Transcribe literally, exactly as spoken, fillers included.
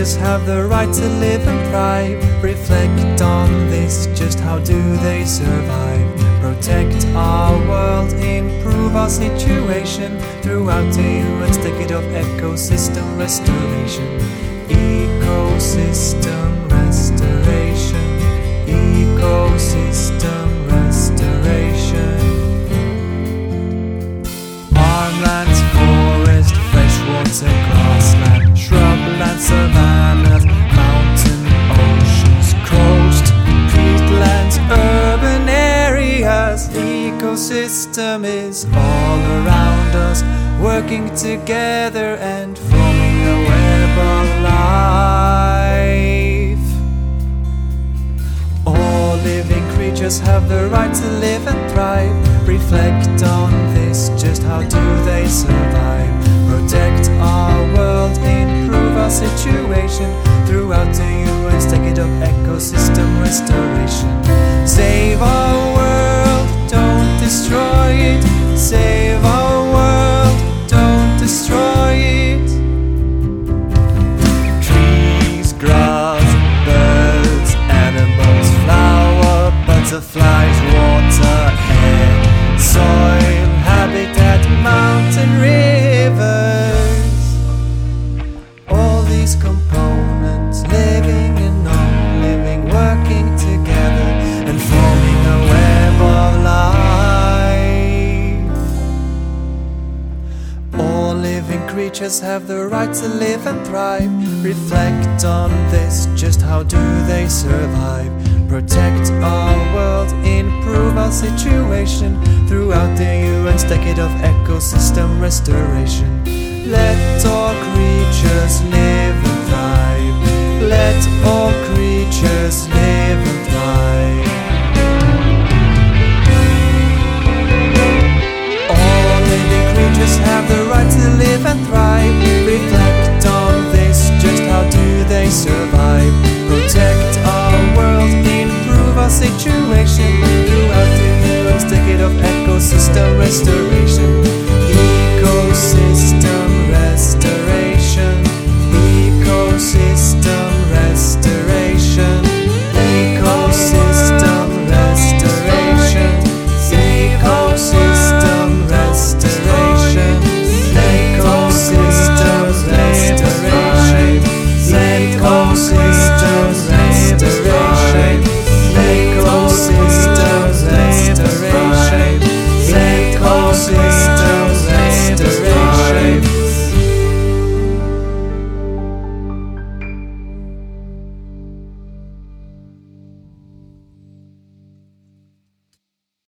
creatures have the right to live and thrive. Reflect on this, just how do they survive? Protect our world, improve our situation throughout the U N's decade of ecosystem restoration. Ecosystem restoration. Ecosystem restoration. Farmlands, forest, freshwater, grassland, shrubland, savannas, mountain, oceans, coast, peatlands, urban areas. The ecosystem is all around us, working together and forming a web of life. All living creatures have the right to live and thrive. Reflect on this, just how do they survive? Protect our world, improve our situation throughout the U N's decade of ecosystem restoration. Save our world, don't destroy it. Save our world, don't destroy it. Trees, grass, birds, animals, flower, butterflies, water, air, soil, habitat, mountain, rivers. All these components, living and non-living, working together and forming a web of life. All living creatures have the right to live and thrive. Reflect on this, just how do they survive? Protect our world, improve our situation throughout the U N's decade of ecosystem restoration. Let all creatures live and thrive. Let all creatures live and thrive. All living creatures have the right to live and thrive. Reflect on this, just how do they survive? Protect our world, improve our situation throughout the U N's decade of ecosystem restoration. Ecosystem restoration. Ecosystem restoration. Ecosystem restoration. Ecosystem restoration. Ecosystem restoration. Ecosystem restoration. Ecosystem restoration. Ecosystem